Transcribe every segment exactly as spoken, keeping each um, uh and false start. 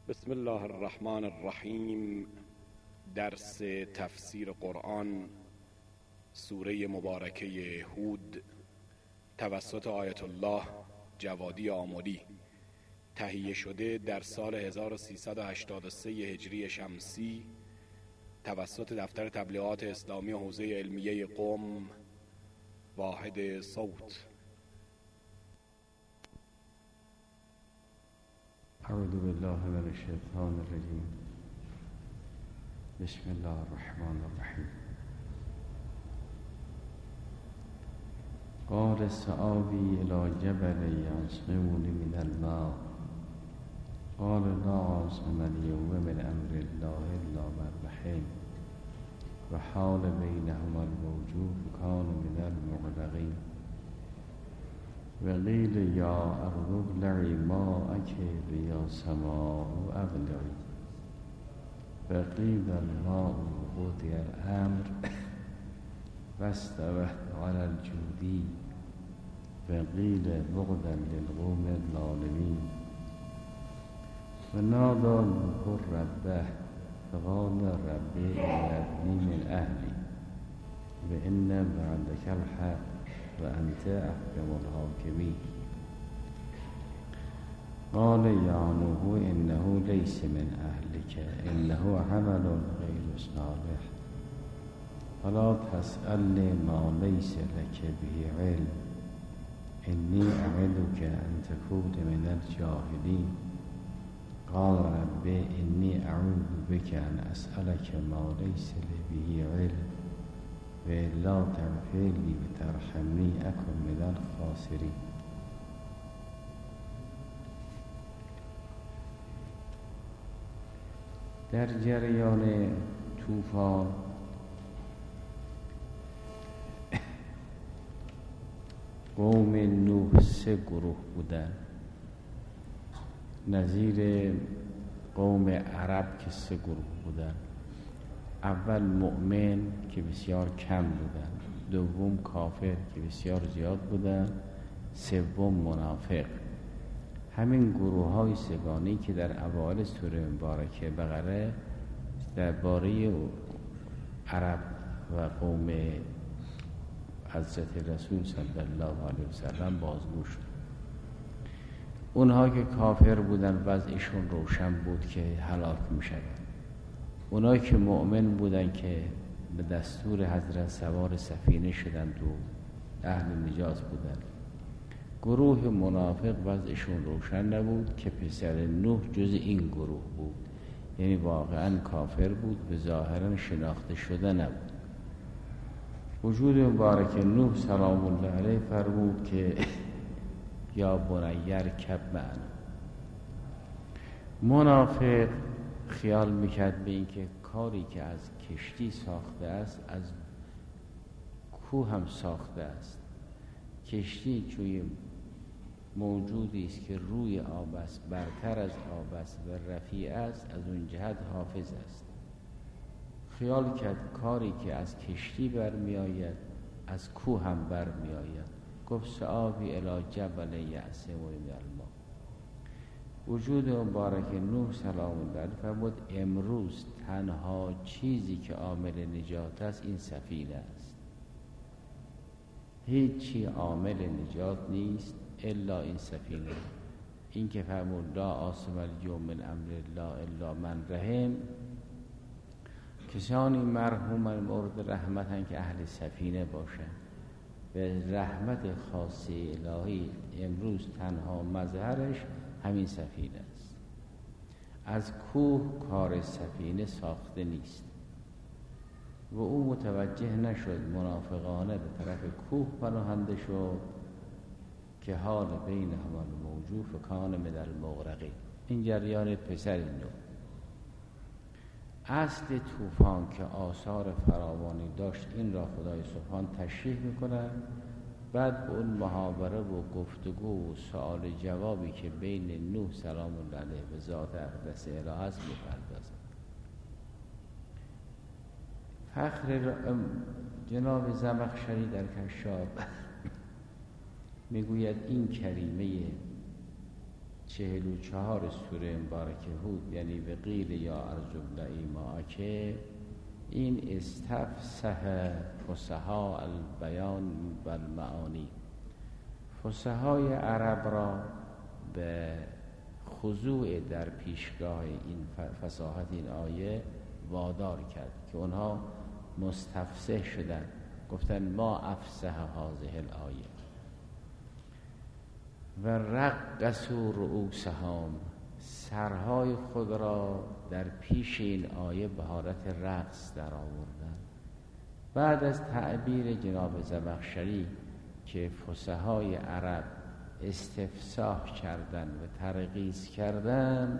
بسم الله الرحمن الرحیم. درس تفسیر قرآن، سوره مبارکه هود، توسط آیت الله جوادی آملی، تهیه شده در سال هزار و سیصد و هشتاد و سه هجری شمسی توسط دفتر تبلیغات اسلامی حوزه علمیه قم، واحد صوت. اعوذ بالله من الشیطان الرجیم. بسم الله الرحمن الرحیم. قال سآوی الی جبل یعصمنی من الماء قال لا عاصم اليوم من امر الله الا من رحم و حال بینهما الموج فکان من المغرقین و قیل یا ارض ابلعی ماءک و یا سماء اقلعی و قیل الماء قضی الامر و استوت علی الجودی و قیل بعدا للقوم الظالمین و نادى نوح ربه فقال ربی ان ابنی من اهلی و ان وعدک الحق و انت احکم الحاکمین. قال یا نوح انه لیس من اهلک انه عمل غیر صالح فلا تسألنی ما لیس لک به علم انی اعظک ان تکون من الجاهلین. قال رب انی اعوذ بک ان اسألک ما لیس لی به علم و لا تغفر لی و ترحمنی اکن من الخاسرین. در جریان طوفان قوم نوح سه گروه بودن، نظیر قوم عرب که سه گروه بودن. اول مؤمن که بسیار کم بودن، دوم کافر که بسیار زیاد بودن، سوم منافق. همین گروه های سگانی که در اوایل سوره مبارکه بقره درباره عرب و قوم حضرت رسول صلی الله علیه وسلم بازگو شد. اونها که کافر بودن وضعشون روشن بود که هلاک میشدن. اونایی که مؤمن بودن که به دستور حضرت سوار سفینه شدند و اهل نجات بودن. گروه منافق وضعشون روشن نبود که پسر نوح جز این گروه بود، یعنی واقعا کافر بود، به ظاهرا شناخته شده نبود. وجود مبارک نوح سلام الله علیه فرمود که یا بنی ارکب معنا. منافق خیال میکرد به این که کاری که از کشتی ساخته است از کوه هم ساخته است. کشتی چوی موجودی است که روی آب است، برتر از آب است و رفیع است، از اون جهت حافظ است. خیال کرد کاری که از کشتی برمی آید از کوه هم برمی آید. گفت سآوی الی جبل یعصمنی من الماء. وجود مبارک نوح سلام الله علیه فرمود امروز تنها چیزی که عامل نجات است این سفینه است. هیچی عامل نجات نیست الا این سفینه. این که فرمود لا عاصم الیوم من امر الله الا من رحم، کسانی مرحوم المورد رحمتن که اهل سفینه باشن. به رحمت خاصی الهی امروز تنها مظهرش همین سفینه است. از کوه کار سفینه ساخته نیست و او متوجه نشد، منافقانه به طرف کوه پناهنده شد که حال بین همان موجود فکان من المغرقین. این جریان پسر نوح. اصل طوفان که آثار فراوانی داشت این را خدای سبحان تشریح میکنه. بعد به اون محاوره و گفتگو و سوال جوابی که بین نوح سلام الله علیه و ذات اقدس الهی است میپردازه. فخر جناب زمخشری در کشاف میگوید این کریمه چهل و چهار سوره مبارکه هود، یعنی به قیل یا ارجو معک، این استفسح فصحاء البیان و المعانی، فصحای عرب را به خضوع در پیشگاه این فصاحت این آیه وادار کرد که اونها مستفسح شدن، گفتن ما افصح هذه الآیه و رقصوا رؤوسهم، سرهای خود را در پیش این آیه به حالت رقص در آوردن. بعد از تعبیر جناب زمخشری که فصحای عرب استفساح کردن و ترقیص کردن،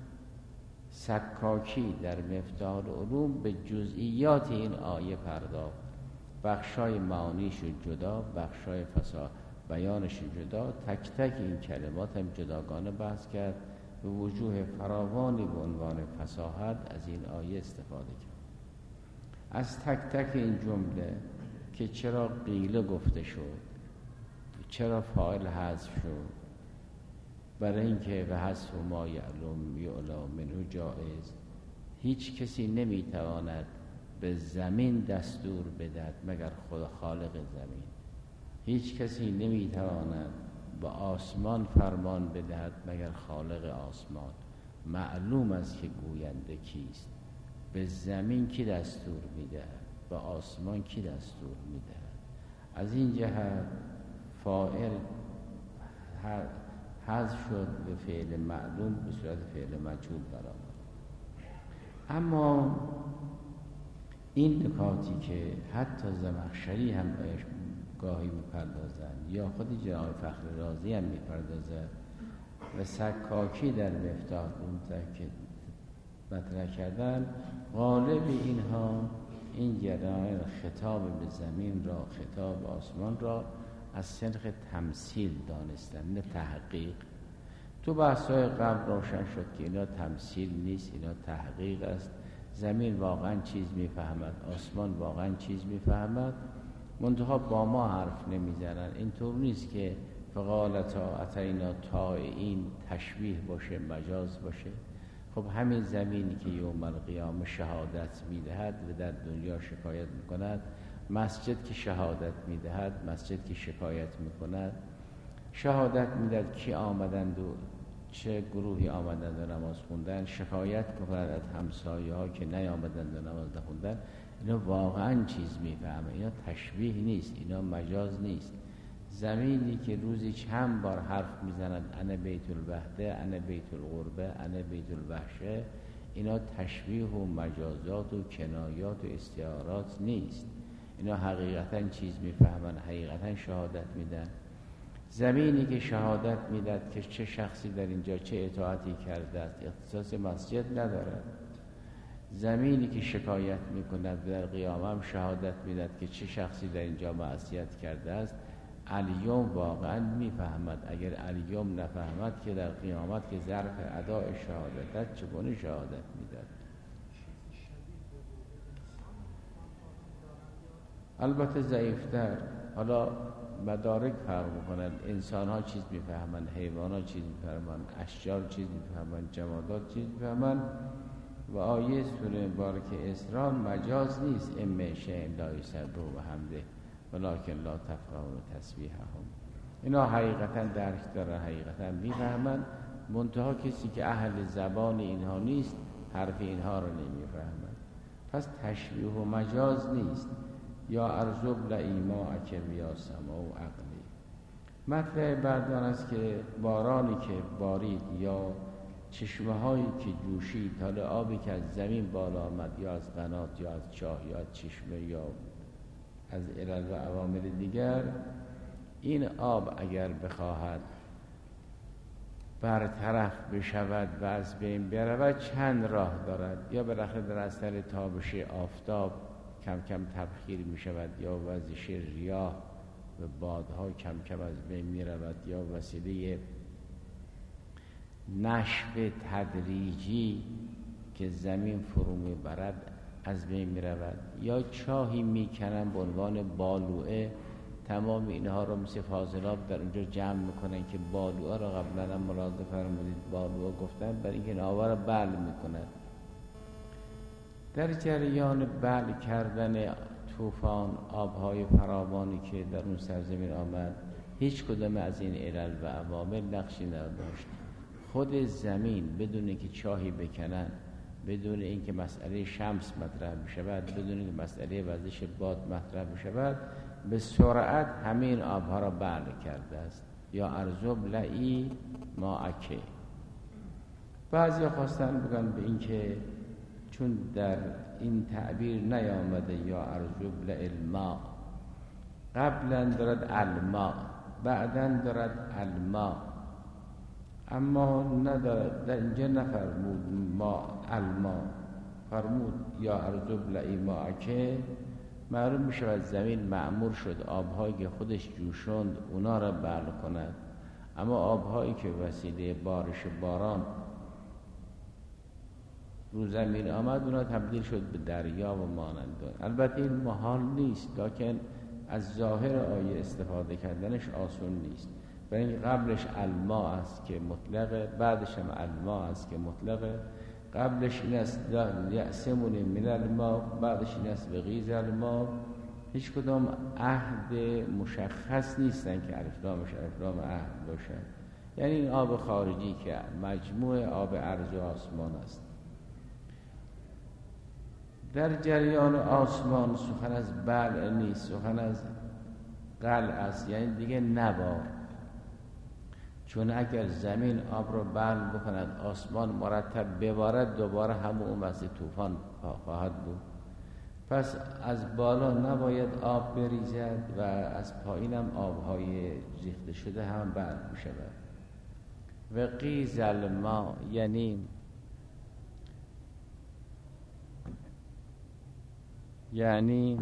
سکاکی در مفتاح العلوم به جزئیات این آیه پرداخت، بخشای معانیش جدا، بخشای فصاحت بیانش جدا، تک تک این کلمات هم جداگانه بحث کرد، به وجوه فراوانی به عنوان فصاحت از این آیه استفاده کرد. از تک تک این جمله که چرا قیله گفته شد، چرا فاعل حذف شد، برای اینکه به حذف ما یعلم یعلم منه جائز، هیچ کسی نمیتواند به زمین دستور بدهد مگر خود خالق زمین، هیچ کسی نمیتواند به آسمان فرمان بدهد مگر خالق آسمان. معلوم است که گوینده کیست، به زمین کی دستور میدهد، به آسمان کی دستور میدهد. از این جهت فاعل حذف شد، به فعل معلوم به صورت فعل مجهول برآمد. اما این نکاتی که حتی زمخشری هم بهش گاهی میپردازن یا خود جناب فخر رازی هم میپردازن و سکاکی در مفتاح اون که مطرح کردن، غالب اینها این جریان خطاب به زمین را، خطاب آسمان را از سنخ تمثیل دانستن، نه تحقیق. تو بحث‌های قبل روشن شد که اینا تمثیل نیست، اینا تحقیق است. زمین واقعا چیز میفهمد، آسمان واقعا چیز میفهمد، منتها با ما حرف نمیزنن. اینطور نیست که فقالتا اتینا طائعین تشبیه باشه، مجاز باشه. خب همین زمینی که یوم القیامه شهادت میدهد و در دنیا شکایت میکند، مسجد که شهادت میدهد، مسجد که شکایت میکند، شهادت میدهد کی آمدند و چه گروهی آمدند و نماز خوندن، شکایت میکند از همسایه ها که نیامدند و نماز نخوندن. اینا واقعا چیز میفهمه، اینا تشبیه نیست، اینا مجاز نیست. زمینی که روزی چند بار حرف میزند انا بیت الوحده، انا بیت الغربه، انا بیت الوحشه، اینا تشبیه و مجازات و کنایات و استعارات نیست، اینا حقیقتا چیز میفهمن، حقیقتا شهادت میدن. زمینی که شهادت میداد که چه شخصی در اینجا چه اطاعتی کرده است، اختصاص مسجد ندارد. زمینی که شکایت میکند در قیامت هم شهادت میداد که چه شخصی در اینجا معصیت کرده است. الیوم واقعا میفهمد، اگر الیوم نفهمد که در قیامت که ظرف اداء شهادت چگونه شهادت میداد. البته ضعیفتر، حالا مدارک فرق میکنند، انسان ها چیز میفهمند، حیوان ها چیز میفهمند، اشجار چیز میفهمند، جمادات چیز میفهمند. و آیه سوره مبارکه اسراء مجاز نیست، ام شیء لا یسبح بحمده ولکن لا تفقهون تسبیحهم. اینا حقیقتا درک دارن، حقیقتا میفهمند، منتها کسی که اهل زبان اینها نیست حرف اینها رو نمیفهمند. پس تشبیه و مجاز نیست. یا ارزب لایماءک یا سما و عقلی. مطلع بعد آن است که بارانی که بارید یا چشمه هایی که جوشید، حالا آبی که از زمین بالا آمد یا از قنات یا از چاه یا از چشمه یا از علل و عوامل دیگر، این آب اگر بخواهد برطرف بشود و از بین برود چند راه دارد. یا بالاخره در اثر تابش آفتاب کم کم تبخیر می شود، یا وزش ریاح و بادها کم کم از بین می رود، یا وسیله نشو تدریجی که زمین فرو می برد از بین می رود، یا چاهی می کنن به عنوان بالوعه تمام اینها رو مثل فاضلاب در اونجا جمع میکنن که بالوها رو قبلا هم ملاحظه فرمودید بالوها گفتن برای اینکه ناوا رو بل میکنن. در جریان بل کردن طوفان آبهای فراوانی که در اون سرزمین آمد هیچ کدام از این علل و عوامل نقشی نداشت. خود زمین بدون اینکه چاهی بکنن، بدون اینکه مسئله شمس مطرح بشود، بدون اینکه مسئله وزش باد مطرح بشود، به سرعت همین آبها را بل کرده است. یا ارزب لعی ماعکه. بعضی خواستن بگن به اینکه چون در این تعبیر نیامده یا ارزب لعلما، قبلا دارد الما، بعدا دارد الما، اما ندارد در اینجا نفرمود ما الما، فرمود یا ارزب لعی ماعکه. معلوم میشه از زمین مأمور شد آبهایی که خودش جوشند اونا را بل کند، اما آبهایی که وسیله بارش باران رو زمین آمد اونا تبدیل شد به دریا و مانند. البته این محال نیست، لکن از ظاهر آیه استفاده کردنش آسون نیست. برای این قبلش الما است که مطلقه، بعدش هم الما است که مطلقه. قبلش این است یعصمون من الماء، بعدش این است بغیض الماء. هیچ کدام عهد مشخص نیستن که الف لامش الف لام عهد باشن. یعنی این آب خارجی که مجموع آب ارض و آسمان است. در جریان آسمان سخن از بلع نیست، سخن از قلع است، یعنی دیگه نبار. چون اگر زمین آب رو بلع بکند، آسمان مرتب ببارد، دوباره همون وضع طوفان خواهد بود. پس از بالا نباید آب بریزد و از پایین هم آبهای ریخته شده هم بلع می شود. و قیز الماء یعنی یعنی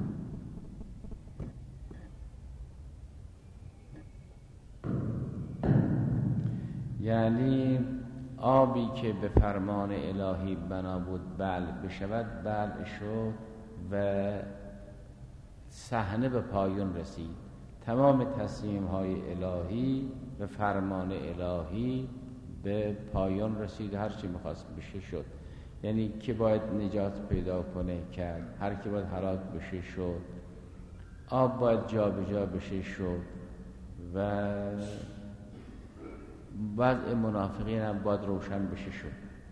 یعنی آبی که به فرمان الهی بنا بود بلع بشود بلع شد و صحنه به پایان رسید. تمام تصمیم های الهی به فرمان الهی به پایان رسید. هر چی میخواست بشه شد. یعنی که باید نجات پیدا کنه کرد، هر کی باید هلاک بشه شد، آب باید جا به جا بشه شد و وضع منافقین هم باید روشن بشه شد.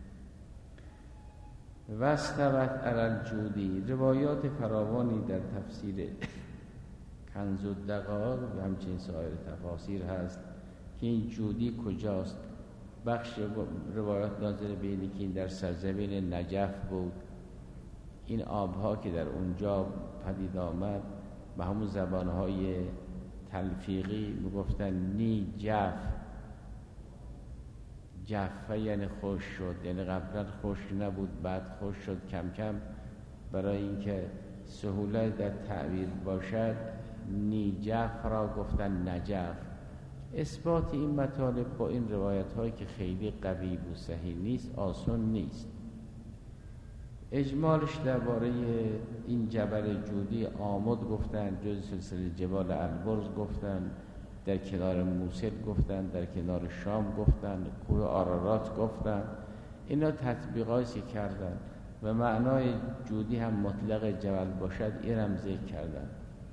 و استوت علی الجودی. روایات فراوانی در تفسیر کنز الدقایق و همچنین سایر تفاسیر هست که این جودی کجاست. بخش روایات نازل به اینه که این در سرزمین نجف بود. این آبها که در اونجا پدید آمد به همون زبانهای تلفیقی میگفتن نی جف. جفه یعنی خوش شد، یعنی قبلا خوش نبود بعد خوش شد کم کم. برای اینکه سهولت در تعبیر باشد نی جف را گفتن نجف. اثبات این مطالب با این روایت هایی که خیلی قوی و صحیح نیست آسان نیست. اجمالش درباره این جبل جودی آمد گفتن، جز سلسله جبال البرز گفتن، در کنار موصل گفتن، در کنار شام گفتن، کوه آرارات گفتن. اینا تطبیقاتی کردن و معنای جودی هم مطلق جبل باشد این هم ذکر کردن.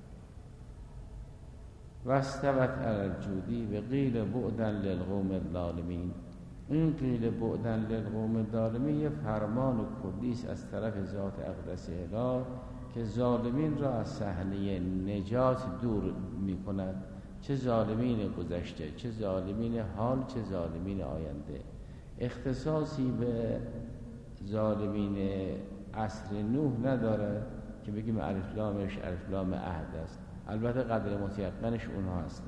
و استوت علی الجودی و قیل بعدا للقوم الظالمین. این قیل بعدا للقوم الظالمین یه فرمان کلیست از طرف ذات اقدس اله که ظالمین را از صحنه نجات دور می کند. چه ظالمین گذشته، چه ظالمین حال، چه ظالمین آینده. اختصاصی به ظالمین عصر نوح نداره که بگیم الف لامش الف لام عهد است. البته قدر متیقنش اونها هست.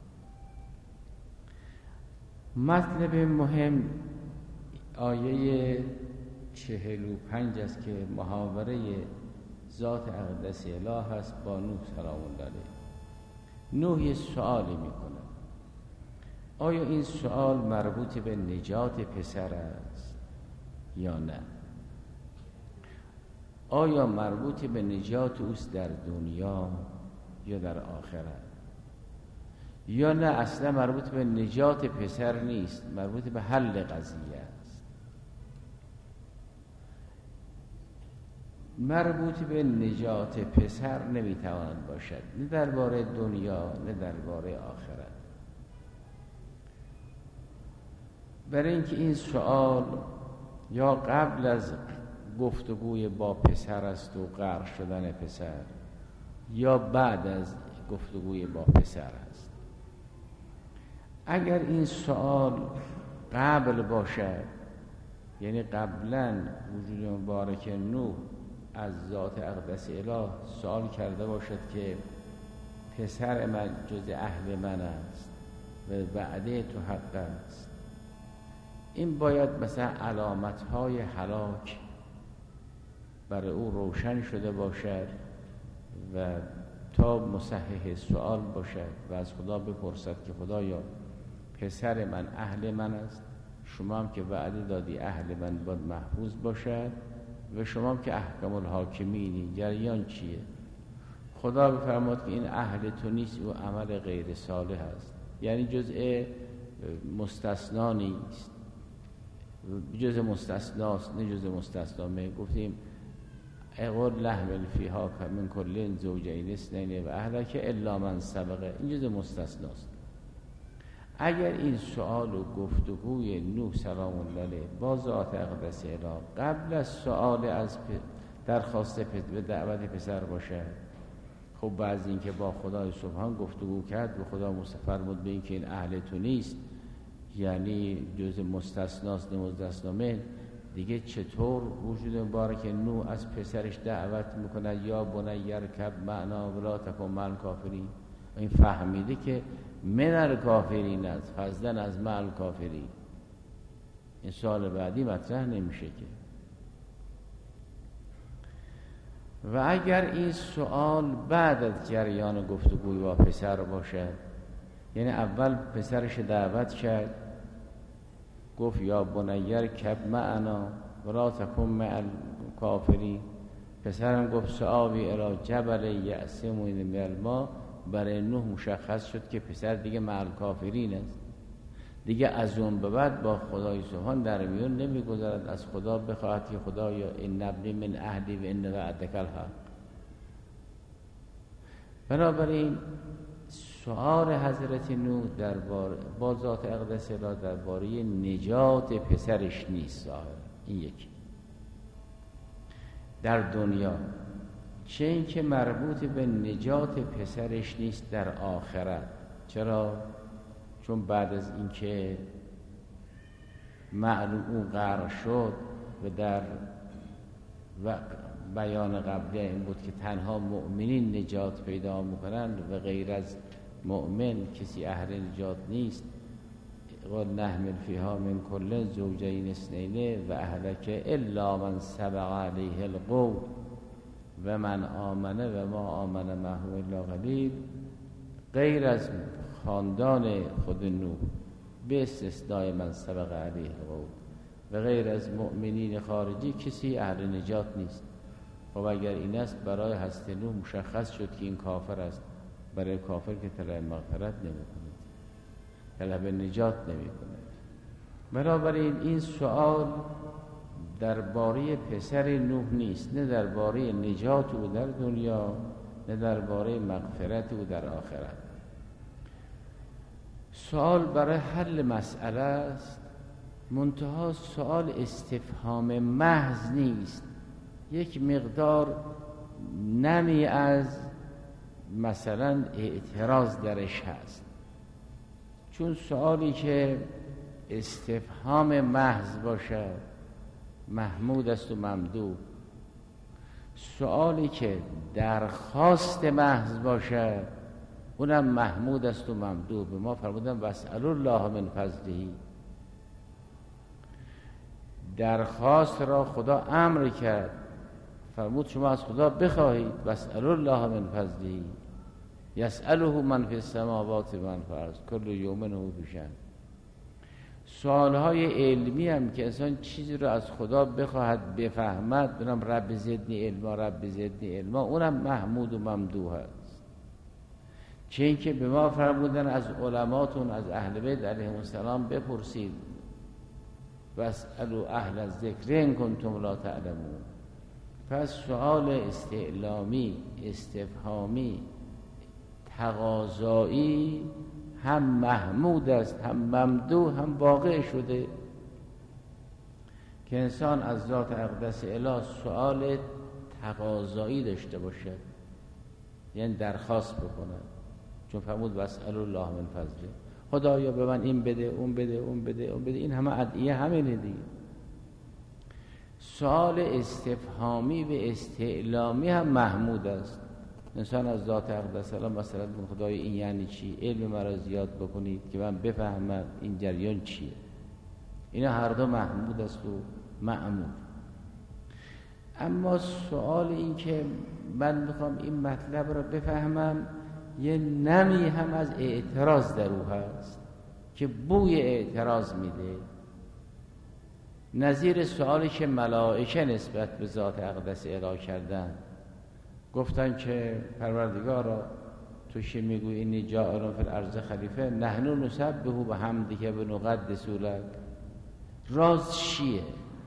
مطلب مهم آیه چهل و پنج است که محاوره ذات اقدس اله هست با نوح سلام الله علیه. نوح یه سؤالی میکنه. آیا این سؤال مربوط به نجات پسر است یا نه؟ آیا مربوط به نجات اوست در دنیا یا در آخرت؟ یا نه اصلا مربوط به نجات پسر نیست، مربوط به حل قضیه است. مربوط به نجات پسر نمیتواند باشد، نه درباره دنیا نه درباره آخرت. برای اینکه این سوال یا قبل از گفتگوی با پسر است و غرق شدن پسر، یا بعد از گفتگوی با پسر است. اگر این سوال قبل باشد، یعنی قبلا وجود مبارک نوح از ذات اقدس اله سوال کرده باشد که پسر من جز اهل من است و وعده تو حق است، این باید مثلا علامت‌های هلاک برای او روشن شده باشد و تا مصحح سوال باشد و از خدا بپرسد که خدایا پسر من اهل من است، شما هم که وعده دادی اهل من باید محفوظ باشد و شما هم که احکم الحاکمینی، جریان چیه؟ خدا بفرماد که این اهل تو نیست، او عمل غیر صالح است، یعنی جزء مستثنا نیست، جزء مستثناست نه جزء مستثنا. می گفتیم اقول لحمل فیها من کل زوجین اثنین و اهلک الا من سبقه، این جزء مستثناست. اگر این سوال و گفتگوی نوح سلام الله علیه با ذات اقدس اله قبل از سوال از درخواست به دعوت پسر باشد، خب بعضی این که با خدای سبحان گفتگو کرد و خدا فرمود به این که این اهل تو نیست، یعنی جز مستثناست نه مستثنا من، دیگه چطور وجود مبارک نوح از پسرش دعوت میکند یا بنی ارکب معنا ولا تکن مع الکافرین؟ این فهمیده که من الکافرین است، فضلا از مع الکافرین. این سال بعدی مطرح نمیشه که. و اگر این سوال بعد از جریان گفتگوی با پسر باشد، یعنی اول پسرش دعوت کرد، گفت یا بنی ارکب معنا ولا تکن مع الکافرین، پسرم گفت سآوی الی جبل یعصمنی من الماء، برای نوح مشخص شد که پسر دیگه مع الکافرین است، دیگه از اون به بعد با خدای سبحان در میون نمیگذارد از خدا بخواهد که خدا یا ان ابنی من اهلی و ان وعدک الحق. بنابراین سؤال حضرت نوح درباره با ذات اقدس اله درباره نجات پسرش نیست ظاهر، این یکی در دنیا، چه این که مربوط به نجات پسرش نیست در آخرت. چرا؟ چون بعد از اینکه معلوم اون غرق شد و در و بیان قبلی این بود که تنها مؤمنین نجات پیدا میکنند و غیر از مؤمن کسی اهل نجات نیست. قل نحمل فیها من کل زوجین اثنین و اهلک الا من سبق علیه القول و من آمنه و ما آمنه معه الا قلیل، غیر از خاندان خود نوح به استثنای من سبق علیه القول و غیر از مؤمنین خارجی کسی اهل نجات نیست. خب اگر این است برای هست نوح مشخص شد که این کافر است، برای کافر که طلب مغفرت نمی‌کند، طلب نجات نمی‌کند. بنابراین این سوال درباره پسر نوح نیست، نه درباره نجات او در دنیا نه درباره مغفرت او در آخرت. سوال برای حل مسئله است، منتها سوال استفهام محض نیست، یک مقدار نمی از مثلا اعتراض درش هست. چون سوالی که استفهام محض باشد محمود است و ممدوح، سوالی که درخواست محض باشد اونم محمود است و ممدوح. به ما فرمودن واسألوا الله من فضله، درخواست را خدا امر کرد، فرمود شما از خدا بخواهید واسألوا الله من فضله یسأله من فی السماوات و من فی الارض کل یوم هو فی شأن. سوالهای علمی هم که انسان چیزی رو از خدا بخواهد بفهمد، اونم رب زدنی علما رب زدنی علما، اونم محمود و ممدوح است. چه اینکه به ما فرمودن از علماتون، از اهل بیت علیهم السلام بپرسید واسألوا اهل الذکر ان کنتم لا تعلمون. پس سؤال استعلامی، استفهامی، تقاضایی هم محمود است، هم ممدوح، هم واقع شده که انسان از ذات اقدس اله سؤال تقاضایی داشته باشد، یعنی درخواست بکنه. چون فرمود واسألوا الله من فضله، خدایا به من این بده، اون بده، اون بده، اون بده. این همه ادعیه همینه دیگه. سؤال استفهامی و استعلامی هم محمود است. انسان از ذات اقدس اله مثلا خدای این یعنی چی؟ علم مرا زیاد بکنید که من بفهمم این جریان چیه. اینا هر دو محمود است و مأمور. اما سوال این که من میخوام این مطلب را بفهمم، یه نمی هم از اعتراض در او هست که بوی اعتراض میده، نظیر سوالی که ملائکه نسبت به ذات اقدس اله کردن. گفتن که پروردگارا تو که میگوی اینی جاعل فی الارض خلیفه، نحن نسبح بحمدک و نقدس لک، راز چیه؟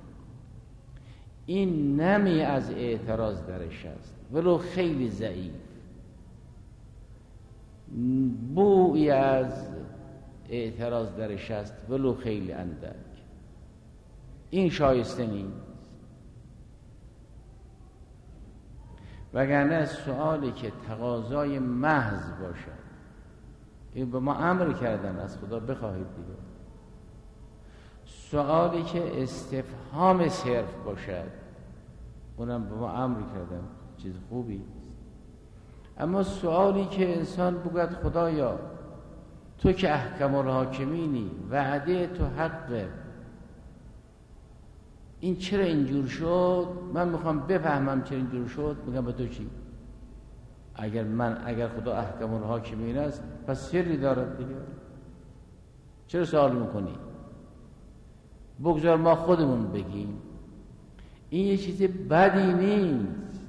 این نمی از اعتراض درش است ولو خیلی ضعیف، بویی از اعتراض درش است ولو خیلی اندک. این شایسته نیست. وگرنه سؤالی که تقاضای محض باشد، این به ما امر کردن از خدا بخواهید دیگه. سؤالی که استفهام صرف باشد، اونم به ما امر کردن، چیز خوبی است. اما سؤالی که انسان بگوید خدایا تو که احکم الحاکمینی، وعده تو حقه، این چرا اینجور شد؟ من میخوام بفهمم چرا اینجور شد. میگم به تو چی؟ اگر من اگر خدا احکم الحاکمین است پس سری دارد دیگه، چرا سوال میکنی؟ بگذار ما خودمون بگیم. این یه چیز بدی نیست،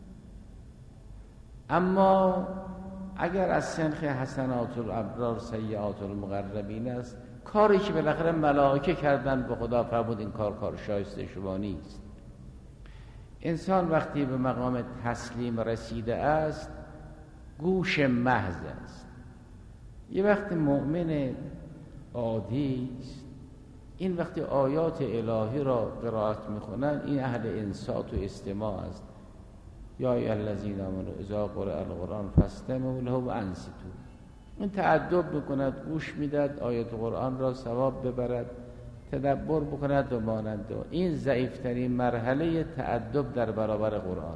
اما اگر از سنخ حسنات الابرار سیئات المقربین است، کاری که بالاخره ملائکه کردن به خدا فرمود این کار کار شایسته شما نیست. انسان وقتی به مقام تسلیم رسیده است گوش محض است. یه وقت مؤمن عادی است، این وقتی آیات الهی را قرائت میخونن این اهل انصات و استماع است. یا ای الذین آمنوا اذا قرئ القرآن فاستمعوا له و انصتوا. این تعدب بکند، گوش میداد، آیات قرآن را ثواب ببرد، تدبر بکند و مانند. این ضعیفترین مرحله تعدب در برابر قرآن.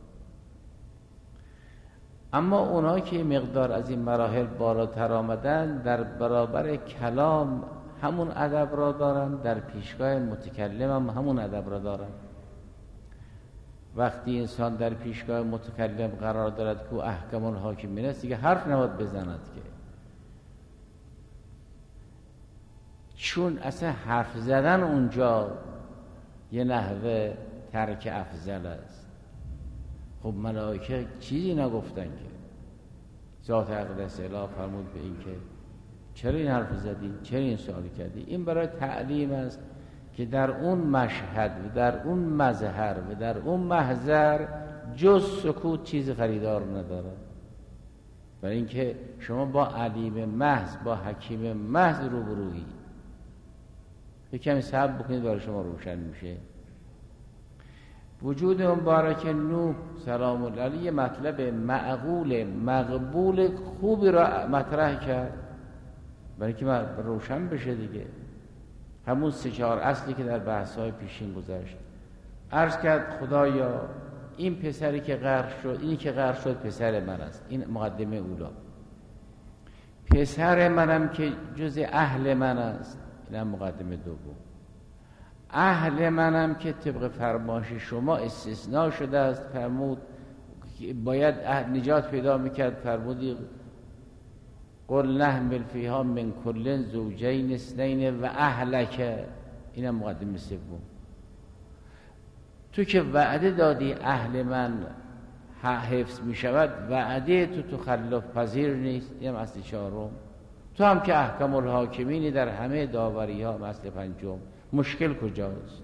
اما اونها که مقدار از این مراحل بالاتر آمدن، در برابر کلام همون ادب را دارن، در پیشگاه متکلم هم همون ادب را دارن. وقتی انسان در پیشگاه متکلم قرار دارد که احکم الحاکمین است، دیگه حرف نباید بزند که، چون اصلا حرف زدن اونجا یه نحوه ترک افضل است. خب ملائکه چیزی نگفتن که ذات اقدس اله فرمود به این که چرا این حرف زدی؟ چرا این سوالی کردی؟ این برای تعلیم است که در اون مشهد و در اون مظهر و در اون محضر جز سکوت چیز خریدار نداره. برای اینکه شما با علیم محض، با حکیم محض روبرویی. یک کمی صبر بکنید برای شما روشن میشه. وجود مبارک نوح سلام الله علیه مطلب معقول مقبول خوبی را مطرح کرد برای که روشن بشه دیگه. همون سه چهار اصلی که در بحث‌های پیشین گذشت. عرض کرد خدایا این پسری که غرق شد، اینی که غرق شد پسر من است. این مقدمه اولا. پسر منم که جز اهل من است. این هم مقدمه دوم. اهل منم که طبق فرمایش شما استثناء شده است، فرمود باید نجات پیدا میکرد، فرمودی قل نحمل فیها من کل زوجین اثنین و اهلک. این هم مقدمه سوم. تو که وعده دادی اهل من حفظ می شود وعده تو تخلف پذیر نیست. این هم اصل چهارم. تو هم که احکم الحاکمینی در همه داوری ها. اصل پنجم. مشکل کجاست؟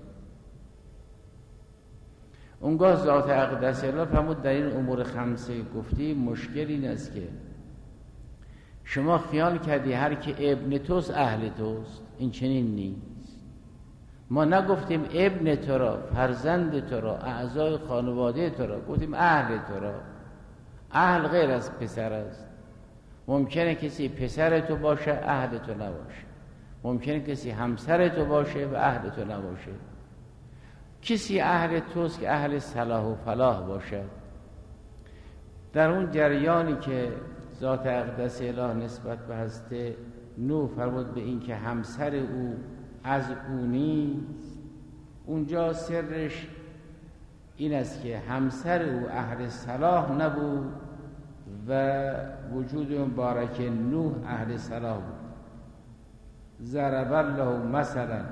اونگاه ذات اقدس الله فرمود در این امور خمسه گفتی مشکل این است که شما خیال کردی هر که ابن توست اهل توست. این چنین نیست. ما نگفتیم ابن تو را، فرزند تو را، اعضای خانواده تو را، گفتیم اهل تو را. اهل غیر از پسر است. ممکنه کسی پسر تو باشه اهل تو نباشه، ممکنه کسی همسر تو باشه و اهل تو نباشه. کسی اهل توست که اهل صلاح و فلاح باشه. در اون جریانی که ذات اقدس اله نسبت به حضرت نوح فرمود به این که همسر او از او نیست، اونجا سرش این است که همسر او اهل صلاح نبود و وجود مبارک نوح اهل صلاح بود. ضرب الله مثلا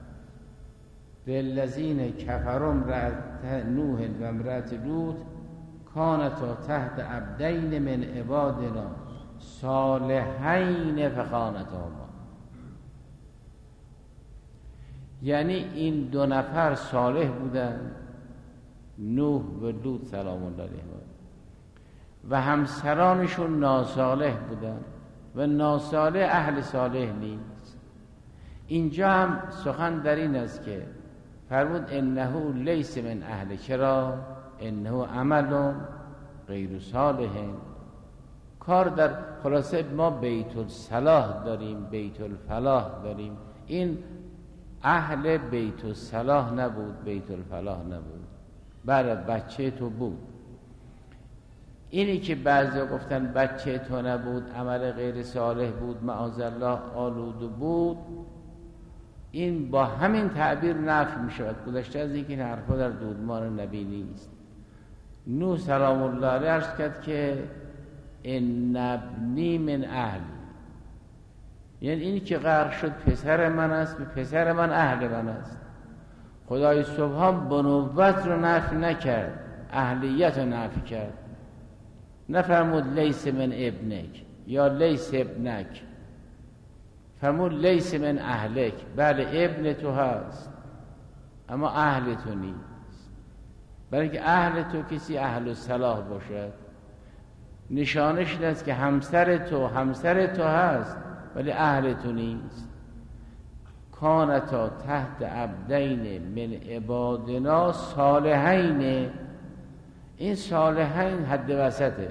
للذین کفروا امرأت نوح و امرأت لوط کانتا تحت عبدین من عبادنا صالحین فخانتاهما. یعنی این دو نفر صالح بودن، نوح و لوط سلام الله علیهما، و همسرانشون ناصالح بودن و ناصالح اهل صالح نیست. اینجا هم سخن در این است که فرمود انه لیس من اهل. چرا؟ انه عمل غیر صالح. کار در خلاصه ما بیت الصلاح داریم، بیت الفلاح داریم. این اهل بیت الصلاح نبود، بیت الفلاح نبود. بله بچه تو بود. اینی که بعضی گفتن بچه تو نبود، عمل غیر صالح بود، معاذالله آلود بود، این با همین تعبیر نفی می شود. گذشته از اینکه این حرفا در دودمان نبی نیست. نوح سلام الله علیه عرض کرد که ان ابنی من اهلی، یعنی اینی که غرق شد پسر من است و پسر من اهل من است. خدای سبحان بنوت رو نفی نکرد، اهلیت رو نفی کرد. نفرمود لیس من ابنک یا لیس ابنک، فرمود لیس من اهلک. بله ابن تو هست اما اهل تو نیست. برای که اهل تو کسی اهل الصلاح باشد. نشانش این است که همسر تو همسر تو هست ولی اهل تو نیست. کانتا تحت عبدین من عبادنا صالحین. این صالحین حد وسطه.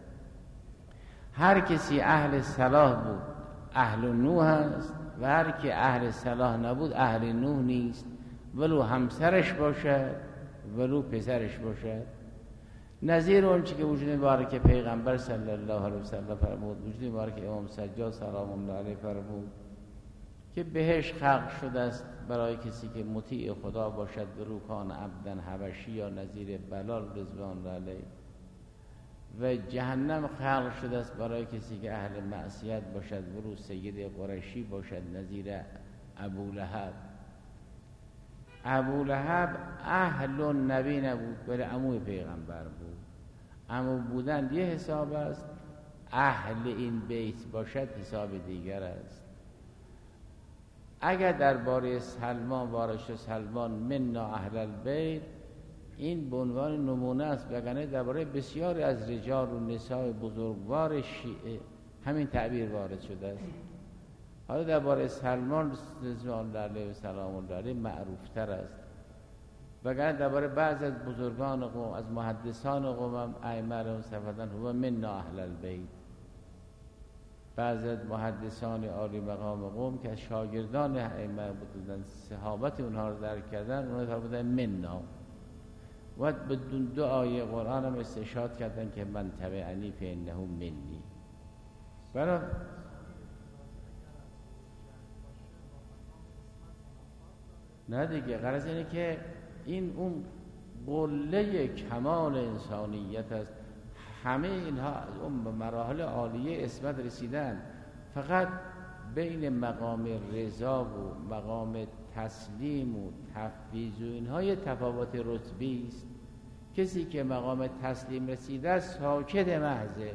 هر کسی اهل صلاح بود اهل نوح است و هر کی اهل صلاح نبود اهل نوح نیست، ولو همسرش باشد ولو پسرش باشد. نظیر اون چی که وجود مبارک پیغمبر صلی الله علیه وسلم فرمود، وجود مبارک امام سجاد سلام الله علیه فرمود که بهش خلق شده است برای کسی که مطیع خدا باشد و روکان عبدن حبشی یا نظیر بلال رضوان الله علیه، و جهنم خلق شده است برای کسی که اهل معصیت باشد و رو سید قریشی باشد نظیر ابو لهب. ابو لهب اهل نبی نبود ولی عموی پیغمبر بود. عمو بودن یه حساب است، اهل این بیت باشد حساب دیگر است. اگر درباره سلمان وارش سلمان منا اهل البیت، این به عنوان نمونه است، وگرنه درباره بسیاری از رجال و نساء بزرگوار شیعه همین تعبیر وارد شده است. حالا درباره سلمان رضوان الله علیه و سلام الله علیه معروف تر است، وگرنه درباره بعض از بزرگان قوم از محدثان قوم هم ائمه علیهم صفتن هو منا اهل البیت. بعض از محدثان عالی مقام قوم که از شاگردان ائمه بودند، صحابت اونها رو درک کردن، اونها رو بودن منا. و بدون دو آیه قرآن هم استشهاد کردن که من تبعنی فانه منی. برای نه دیگه، غرض اینه که این اون قله کمال انسانیت است. همه اینها اون به مراحل عالیه اسمت رسیدن، فقط بین مقام رضا و مقام تسلیم و تفویض و اینها یه تفاوت رتبی است کسی که مقام تسلیم رسیده است ساکت محضه.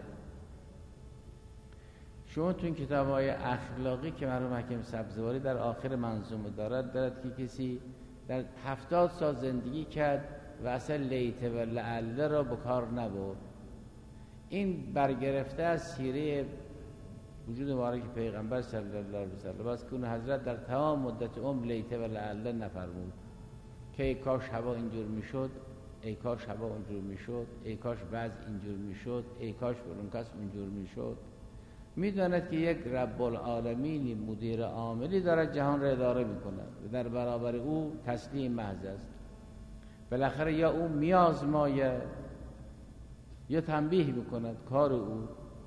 شما تو این کتاب‌های اخلاقی که مرحوم حکیم سبزواری در آخر منظومه دارد دارد که کسی در هفتاد سال زندگی کرد و اصلا لیته و لعله را به کار نبرد. این برگرفته از سیره وجود مبارک پیغمبر صلی الله علیه و سلم است که اون حضرت در تمام مدت عمر لیته و لعله نفرمود که ای کاش هوا اینجور میشد، ای کاش هوا اونجور میشد، ای کاش وضع اینجور میشد، ای کاش فلان کس اونجور میشد. میداند که یک رب العالمینی مدیر عاملی دارد جهان را اداره میکند و در برابر او تسلیم محض است. بالاخره یا او میازماید یا تنبیه میکند کار او،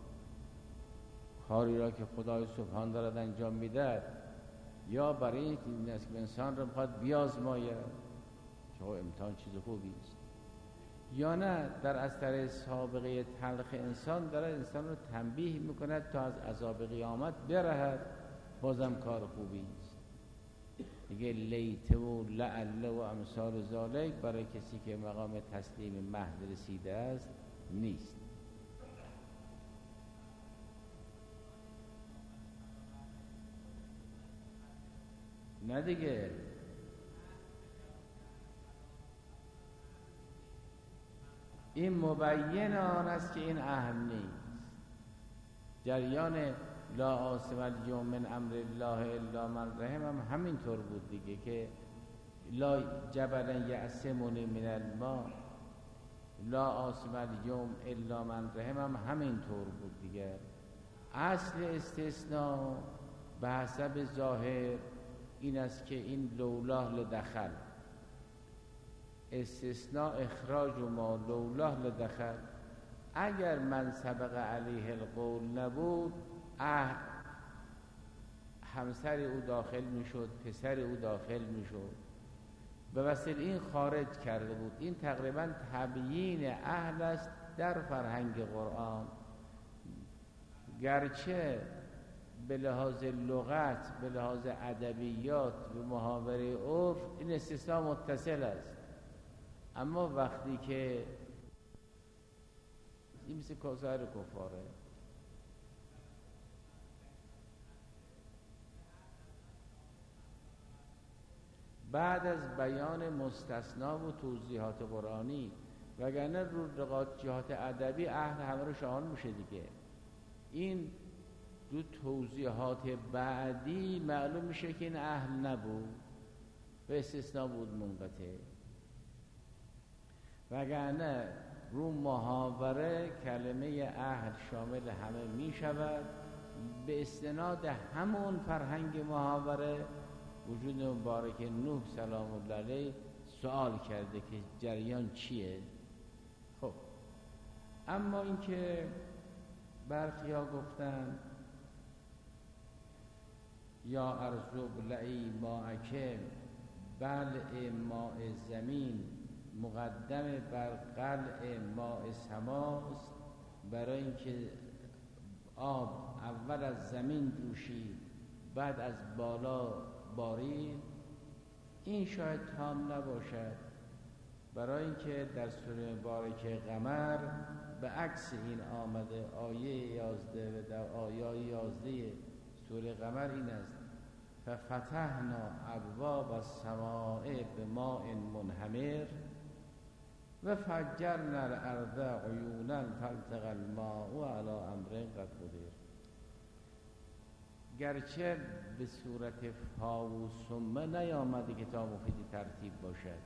کاری را که خدای سبحان دارد انجام میدهد، یا برای این است که انسان را میخواد بیازماید که امتحان چیز خوبی است، یا نه در اثر سابقه تلخ انسان داره انسان رو تنبیه میکند تا از عذاب قیامت برهد، بازم کار خوبی است. دیگه لیته و لعله و امثال ذالک برای کسی که مقام تسلیم محض رسیده است نیست. نه دیگه این مبین آن است که این اهل نیست. جریان لا عاصم الیوم من امر الله الا من رحم هم همینطور بود دیگه، که لا جبلا یعصمنی من الماء، لا عاصم الیوم الا من رحم هم همینطور بود دیگه. اصل استثناء به حسب ظاهر این است که این لولاه لدخل، استثناء اخراج و ما لولاه لدخل. اگر من سبق علیه القول نبود اه همسر او داخل میشد، پسر او داخل میشد، به وسیله این خارج کرده بود. این تقریبا تبیین اهل است در فرهنگ قرآن، گرچه به لحاظ لغت، به لحاظ ادبیات، به محاوره عرف این استثناء متصل است، اما وقتی که این مثل کازار کفاره، بعد از بیان مستثنا و توضیحات قرآنی، وگرنه رو لغات جهات ادبی اهل همه رو شامل میشه دیگه. این دو توضیحات بعدی معلوم میشه که این اهل نبود، به استثناء بود منقطع، وگرنه رو محاوره کلمه اهل شامل همه می شود. به استناد همون فرهنگ محاوره وجود مبارک نوح سلام الله علیه سوال کرده که جریان چیه. خب اما اینکه برخیا گفتن یا ارزو بلعی ماءک، بلع ماء زمین مقدم بر قلع ماء سماست، برای اینکه آب اول از زمین جوشید بعد از بالا بارید. این شاید تام نباشد، برای اینکه در سوره مبارکه قمر به عکس این آمده. آیه یازده و در آیه یازده سوره قمر این است: ففتحنا ابواب السماء بماء منهمر و فجرنا الارض عیونا فالتقى الماء علی امر قد قدر. گرچه به صورت فا و ثم نیامده که تا مفید ترتیب باشد،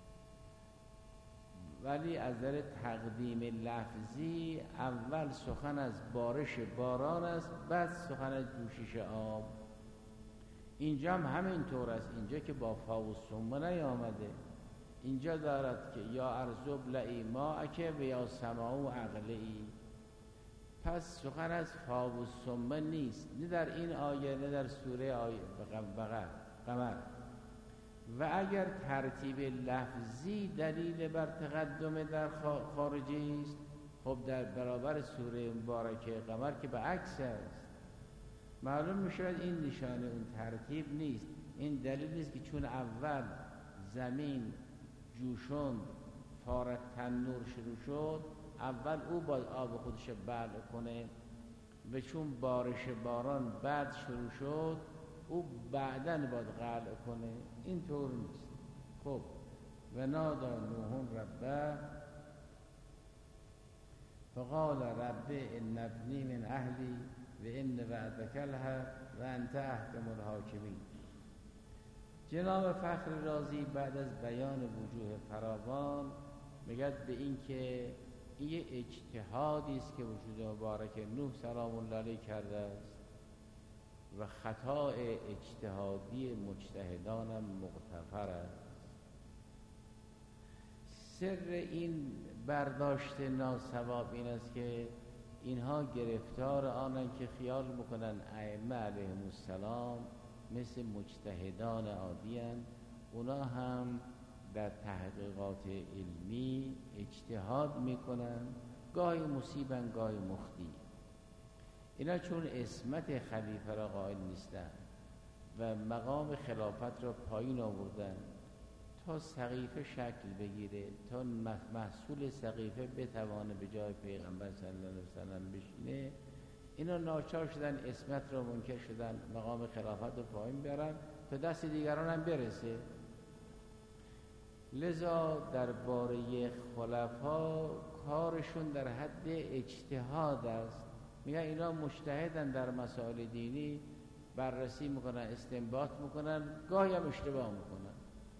ولی از نظر تقدیم لفظی اول سخن از بارش باران است، بعد سخن از جوشش آب. اینجا هم همین طور است، اینجا که با فا و ثم نیامده، اینجا دارد که یا ارزو ابلعی ماءک و یا سماء اقلعی. پس سخن از فا و ثم نیست، نه در این آیه نه در سوره آیه قمر. و اگر ترتیب لفظی دلیل بر تقدم در خارجی است، خب در برابر سوره مبارکه قمر که به عکس است، معلوم میشود این نشانه اون ترتیب نیست. این دلیل نیست که چون اول زمین جوشند فارت تنور شروع شد، اول او باید آب خودش بلع کنه و چون بارش باران بعد شروع شد او بعداً باید قلع کنه. این طور نیست. خب و نادا نوح ربه فقال رب ان ابنی من اهلی و ان وعدک الحق و انت احکم الحاکمین. جناب فخر رازی بعد از بیان وجوه فراوان میگد به این که این یه اجتهادی است که وجود مبارک نوح سلام الله علیه کرده است و خطا اجتهادی مجتهدان هم مغتفر است. سر این برداشت ناصواب این است که اینها گرفتار آنن که خیال میکنن ائمه علیهم السلام مثل مجتهدان عادی هستند. اونا هم در تحقیقات علمی اجتهاد میکنن، گاهی مصیبن گاهی مخطی. اینا چون عصمت خلیفه را قائل نیستن و مقام خلافت را پایین آوردن تا سقیفه شکل بگیره، تا محصول سقیفه بتوانه به جای پیغمبر صلی الله علیه وسلم بشینه، اینا ناچار شدن عصمت را منکر شدن، مقام خلافت رو پایین بیارن تا دست دیگران هم برسه. لذا درباره خلفا کارشون در حد اجتهاد است. میگن اینا مجتهدن در مسائل دینی، بررسی میکنن، استنباط میکنن، گاهی هم اشتباه میکنن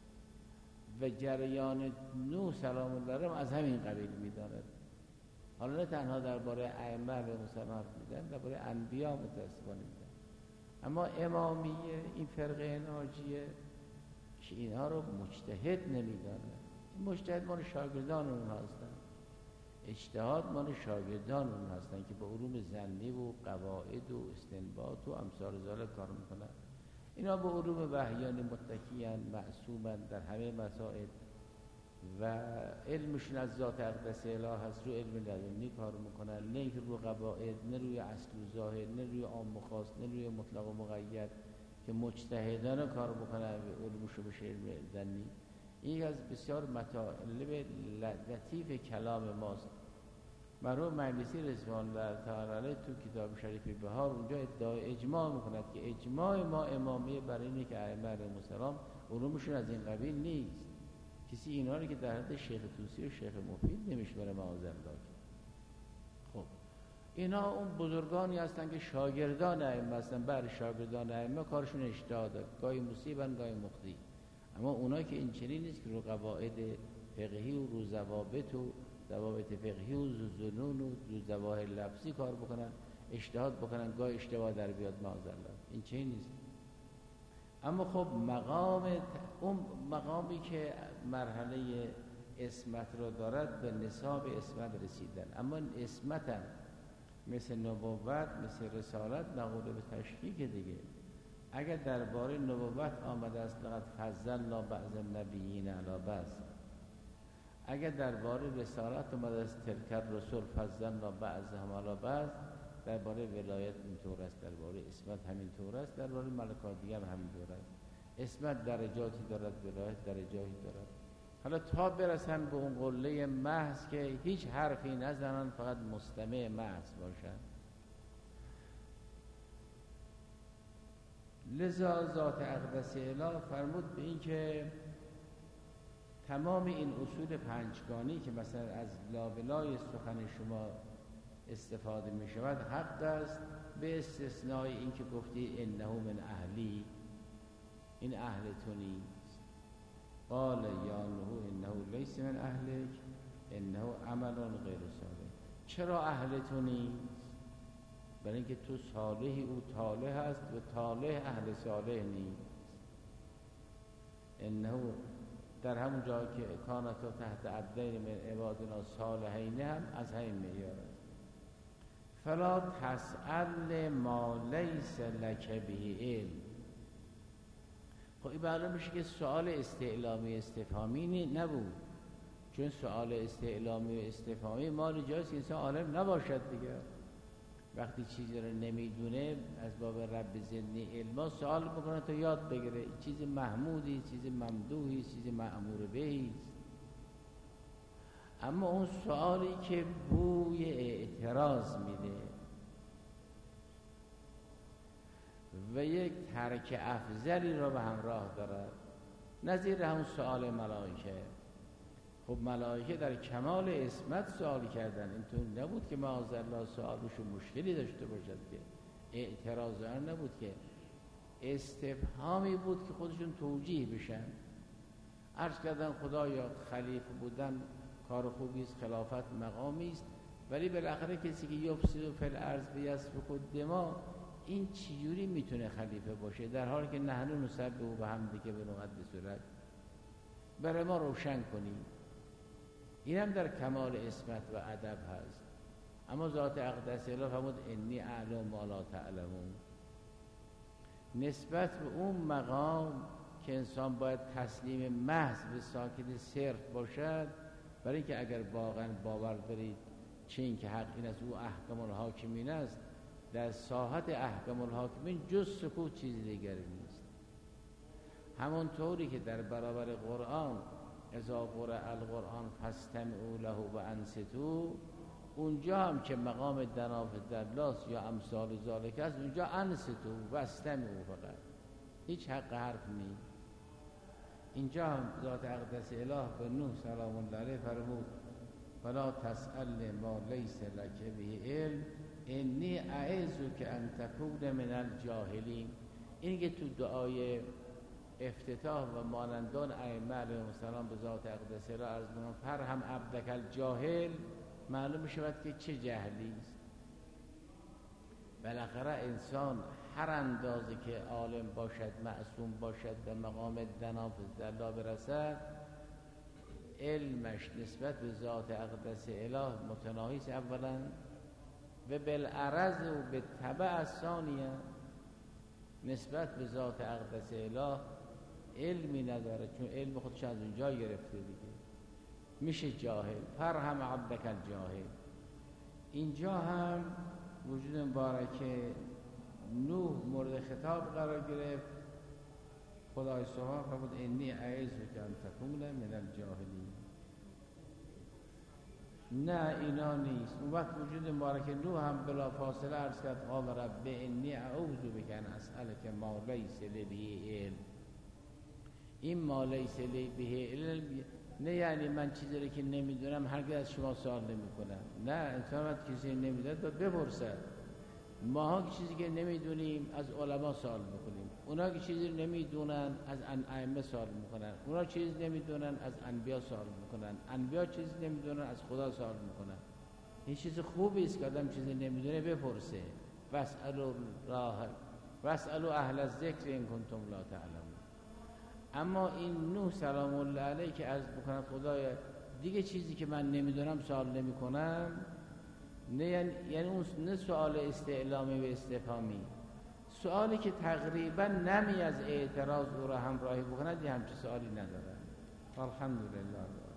و جریان نوح سلام الله علیه از همین قبیل میداند. حالا نه تنها درباره ائمه علیهم السلام حرف میزنن، درباره انبیا متاسفانه میزنن. اما امامیه، این فرقه ناجیه که اینها رو مجتهد نمیدانه. این مجتهد مال شاگردان اون هستن، اجتهاد مال شاگردان اون هستن که با علوم ظنی و قواعد و استنباط و امثال ذالک کار میکنن. اینا با علوم وحیانی متکیان، معصومن در همه مسائل و علمشون از ذات اقدس اله هست، رو علم لدنی کار میکنن، نه رو قواعد، نه روی اصل و ظاهر، نه روی عام و خاص، نه روی مطلق و مقید که مجتهدانه کار بکنن و علمش رو بشه علم لدنی. این از بسیار مطالب لطیف کلام ماست. مرحوم مجلسی رضوان الله تعالی علیه تو کتاب شریف بهار اونجا ادعای اجماع میکند که اجماع ما امامیه برای اینه که ائمه علیهم السلام علومشون از این قبیل نیست. کسی اینا رو که در حد شیخ طوسی و شیخ مفید نمیشمره معاذالله. خب اینا اون بزرگانی هستن که شاگردان ائمه هستن. بر شاگردان ائمه کارشون اجتهاده، گاهی مصیبن گاهی مخطی. اما اونا که این چنین نیست که رو قواعد فقهی و رو ضوابط و ضوابط فقهی و ظنون و رو ظواهر لفظی کار بکنن، اجتهاد بکنن، گاهی اشتباه در بیاد معاذالله. این چنین نیست. اما خب مقام اون مقامی که مرحله عصمت را دارد به نصاب عصمت رسیدن، اما عصمت هم مثل نبوت مثل رسالت نقول به تشکیک دیگه. اگر درباره نبوت آمده است لقد فضلنا بعض النبیین علی بعض، اگر درباره رسالت آمده است تلک الرسل فضلنا بعضهم علی بعض، درباره ولایت اینطور است، درباره عصمت همینطور است، درباره ملکات دیگه هم همینطور است. عصمت درجاتی دارد، ولایت درجاتی دارد. حالا تا برسن به اون قله محض که هیچ حرفی نزنن، فقط مستمع محض باشن. لذا ذات اقدس اله فرمود به این که تمام این اصول پنجگانی که مثلا از لابلای سخن شما استفاده می شود حق است، به استثنای این که گفتی انه من اهلی، این اهل تو نیست. قال یا نوح انه لیس من اهلک انه عمل غیر صالح. چرا اهل تو نیست؟ برای اینکه تو صالحی، او طالح است و طالح اهل صالح نیست. انه در همون جایی که کانتا تحت عبدین من عبادنا صالحین هم از همین معیار است. فلا تسأل ما لیس لک به علم. خب این معلوم میشه که سوال استعلامی استفهامی نبود، چون سوال استعلامی و استفهامی مال جاست انسان عالم نباشد دیگه. وقتی چیزی رو نمیدونه از باب رب زدنی علما سوال بکنه تا یاد بگیره. چیز محمودی، چیز ممدوحی، چیز مأمور بهی است. اما اون سوالی که بوی اعتراض میده و یک ترک افضلی را به همراه دارد، نظیر همون سوال ملائکه. خب ملائکه در کمال عصمت سوال کردن، اینطور نبود که معاذالله سوالشون مشکلی داشته باشد، که اعتراض نبود، که استفهامی بود که خودشون توجیه بشن. عرض کردن خدایا خلیفه بودن کار خوبی است، خلافت مقامی است، ولی بالاخره کسی که یفسد فی الارض بیسفک الدماء، این چجوری میتونه خلیفه باشه در حالی که نحن نسبح به حمدک و نقدس لک؟ برای ما روشن کنیم. اینم در کمال عصمت و ادب هست. اما ذات اقدس اله فرمود انی اعلم ما لا تعلمون. نسبت به اون مقام که انسان باید تسلیم محض به ساکن صرف باشد، برای اینکه اگر واقعا باور دارید چه این که حق این است، او احکم الحاکمین است، در ساحت احکم الحاکمین جز سکوت چیزی دیگری نیست. همونطوری که در برابر قرآن اذا قرئ القرآن فاستمعوا له و انصتوا، اونجا هم که مقام دنافه دلاس یا امثال ذالک است، اونجا انصتوا و استمعوا فقط، هیچ حق حرف نیست. اینجا هم ذات اقدس اله به نوح سلام الله علیه فرمود فلا تسأل ما لیس لک به علم انی اعظک ان تکون من الجاهلین. این که تو دعای افتتاح و مانندان ائمه علیهم السلام به ذات اقدس اله عرض می‌کنم فرهم عبدک الجاهل، معلوم شود که چه جهلی است. بالاخره انسان هر اندازه که عالم باشد، معصوم باشد، به مقام دنافه الله برسد، علمش نسبت به ذات اقدس اله متناهی است اولا، و بالعرض و به تبع ثانیه نسبت به ذات اقدس اله علمی نداره، چون علم خودش از اونجا گرفته دیگه، میشه جاهل. فرهم عبدک الجاهل. اینجا هم وجود مبارک نوح مورد خطاب قرار گرفت. خدای سبحانه فرمود انی اعظک ان تکون من الجاهلین. نه اینا نیست. اون وقت وجود مبارک نوح هم بلا فاصله عرض کرد قال رب انی اعوذ بک ان اسألک ما لیس لی به علم. این ما لیس لی به علم نه یعنی من چیزی رو که نمیدونم هرگز از شما سوال نمیکنم. نه، انسان وقتی چیزی نمیدونه باید بپرسه. ماها که چیزی که نمیدونیم از علما سوال میکنیم، اونا که چیزی نمیدونن از ائمه سوال میکنن، اونا چیزی نمیدونن از انبیا سوال میکنن، انبیا چیزی نمیدونن از خدا سوال میکنن. این چیز خوبی است که آدم چیزی نمیدونه بپرسه. واسالوا راه واسالوا اهل الذکر ان کنتم لا تعلمون. اما این نوح سلام الله علیه که عرض بکنه خدای دیگه چیزی که من نمیدونم سوال نمیکنم، نه یعنی اون نه سوال استعلامی و استفهامی، سوالی که تقریبا نمی از اعتراض او را همراهی بکند، یه همچه سوالی نداره. الحمدلله.